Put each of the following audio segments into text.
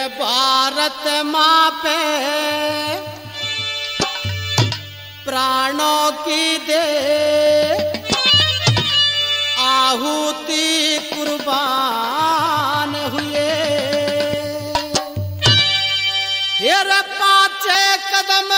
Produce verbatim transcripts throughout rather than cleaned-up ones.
भारत माँ पे प्राणों की दे आहुति कुर्बान हुए। हेरे पाँचे कदम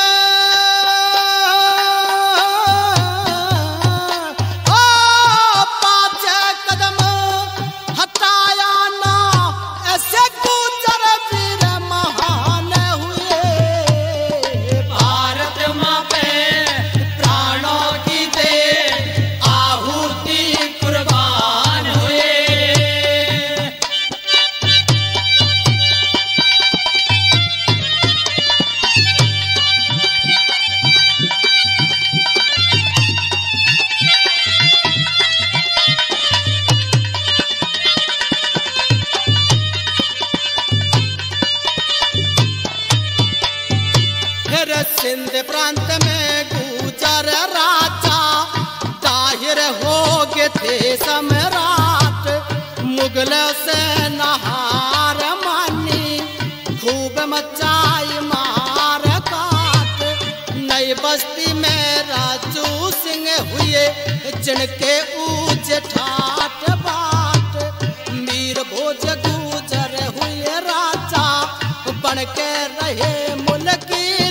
सिंध प्रांत में गुजर राजा जाहिर हो गए थे सम्राट। मुगल से नहार मानी खूब मचाई मार काट। नई बस्ती में राजू सिंह हुए जिनके ऊंच ठाट बाट। मीर भोज गुजर हुए राजा बन के रहे मुल्क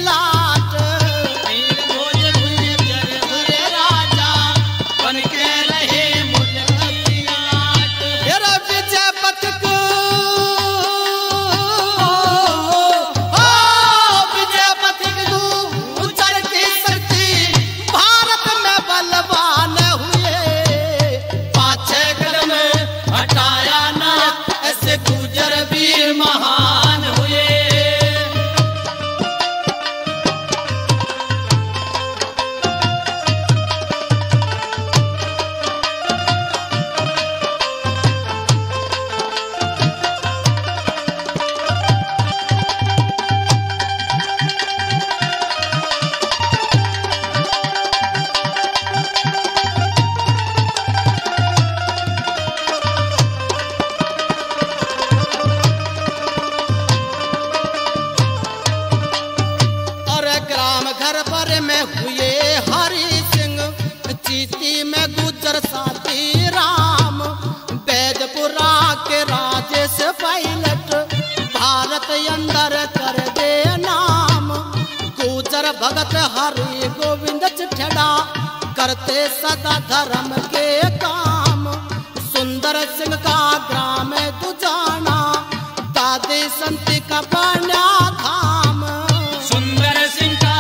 में हुए हरि सिंह। चीती में गुजर साथी राम। बैदपुरा के राजेश पायलट भारत अंदर कर दे नाम। गुजर भगत हरि गोविंद चिठड़ा करते सदा धर्म के काम। सुंदर सिंह का ग्राम दुजाना दादी संती का बना धाम। सुंदर सिंह का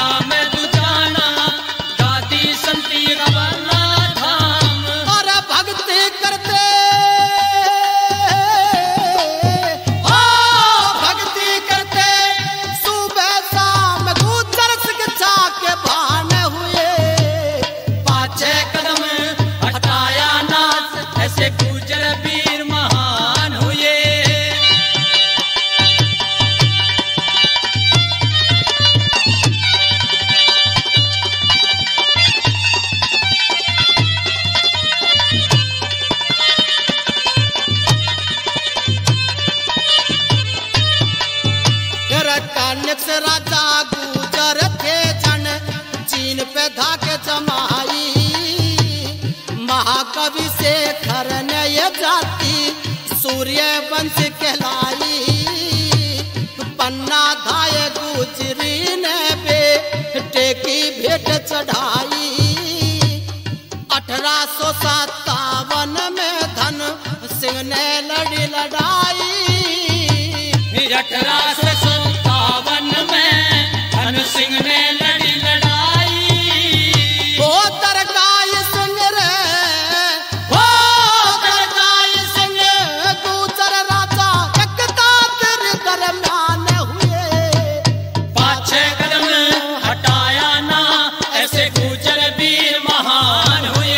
राजा गुजर थे जन चीन पे धाके जमाई। महाकवि से खरने ये जाति सूर्य वंश कहलाई। पन्ना धाये गुजरी ने बेटे की भेंट चढ़ाई। अठारह सौ सत्तावन में धन सिंह ने लड़ी लड़ाई। अठारह सौ सत्तावन में धन सिंह ने लड़ी लड़ाई। ओ दरगाह सिंह रे ओ दरगाह सिंह गुजर राजा एकता तेरे दरम्यान हुए। पाछे कदम हटाया ना ऐसे गुजर वीर महान हुए।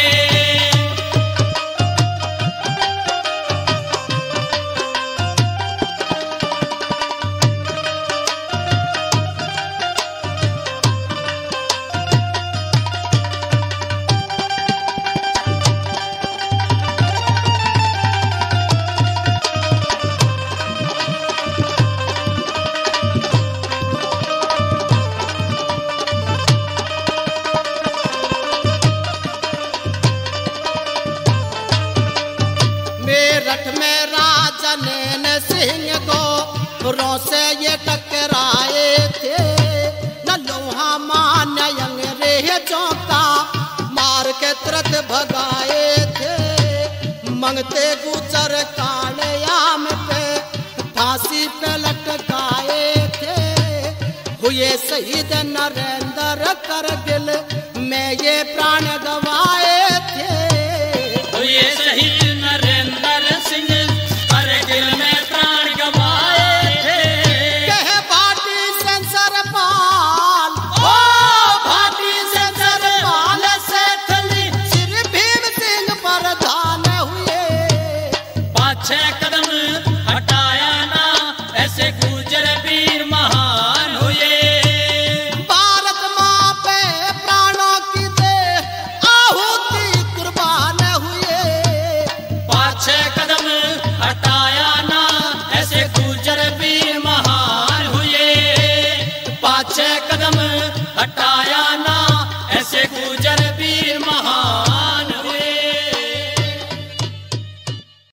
सिंह गोरों से ये टकराए थे, न लोहा मान अंग्रेजों का मार के तुरंत भगाए थे। मंगते गुजर कालयाम पे फांसी पे लटकाए थे, हुए शहीद नरेंद्र करगिल में ये प्राण गवाए थे। हुए शहीद नरेंद्र सिंह करगिल में प्राण गवाए थे। कहे भाटी सेंसर पाल, ओ भाटी सेंसर पाल से थली श्री भीम सिंह प्रधान हुए। पाछे कदम हटाया ना ऐसे गुजर वीर महान हुए। भारत माँ पे प्राणों की दे आहुति कुर्बान हुए। पाछे कदम हटाया ना ऐसे गुजर वीर महान हुए। पाछे कदम हटाया ना